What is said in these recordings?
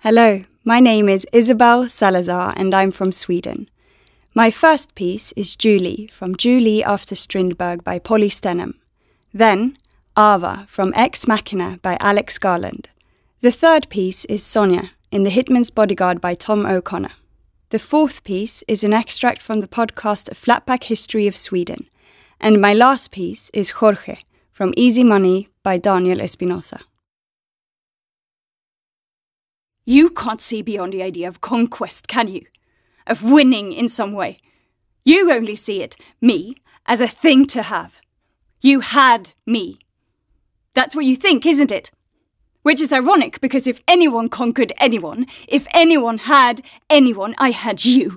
Hello, my name is Isabel Salazar and I'm from Sweden. My first piece is Julie from Julie After Strindberg by Polly Stenham. Then Ava from Ex Machina by Alex Garland. The third piece is Sonia in The Hitman's Bodyguard by Tom O'Connor. The fourth piece is an extract from the podcast A Flatback History of Sweden. And my last piece is Jorge from Easy Money by Daniel Espinosa. You can't see beyond the idea of conquest, can you? Of winning in some way. You only see it, me, as a thing to have. You had me. That's what you think, isn't it? Which is ironic, because if anyone conquered anyone, if anyone had anyone, I had you.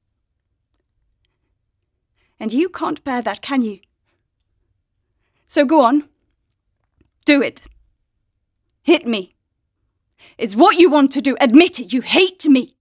And you can't bear that, can you? So go on. Do it. Hit me. It's what you want to do. Admit it. You hate me.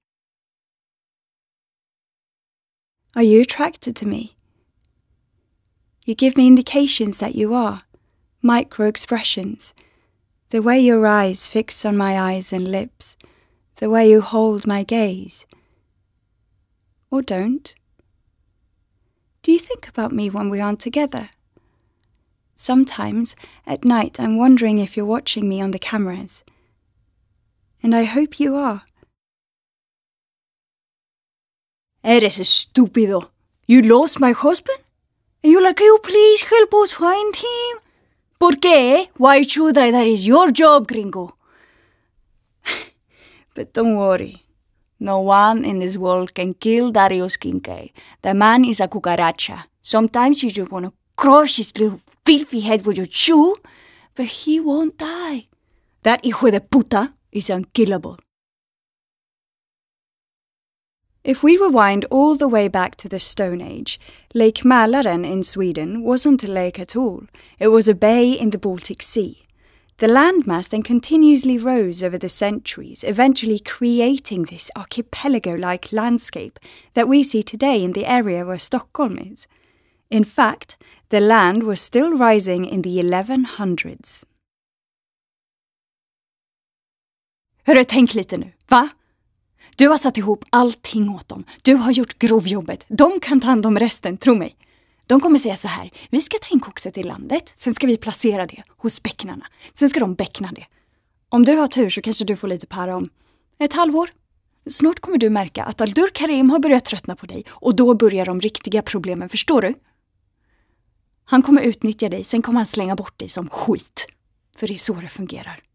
Are you attracted to me? You give me indications that you are. Micro-expressions. The way your eyes fix on my eyes and lips. The way you hold my gaze. Or don't. Do you think about me when we aren't together? Sometimes, at night, I'm wondering if you're watching me on the cameras. And I hope you are. Eres estúpido. You lost my husband? And you're like, can you please help us find him? ¿Por qué? Why should I? That is your job, gringo. But don't worry. No one in this world can kill Darius Kincaid. The man is a cucaracha. Sometimes you just want to crush his little filthy head with your shoe, but he won't die. That hijo de puta is unkillable. If we rewind all the way back to the Stone Age, Lake Mälaren in Sweden wasn't a lake at all. It was a bay in the Baltic Sea. The landmass then continuously rose over the centuries, eventually creating this archipelago-like landscape that we see today in the area where Stockholm is. In fact, the land was still rising in the 1100s. Hörru, tänk lite nu, va? Du har satt ihop allting åt dem. Du har gjort grovjobbet. De kan ta hand om resten, tro mig. De kommer säga så här, vi ska ta in kokset i landet, sen ska vi placera det hos bäcknarna. Sen ska de bäckna det. Om du har tur så kanske du får lite para om ett halvår. Snart kommer du märka att Aldur Karim har börjat tröttna på dig och då börjar de riktiga problemen, förstår du? Han kommer utnyttja dig, sen kommer han slänga bort dig som skit. För det är så det fungerar.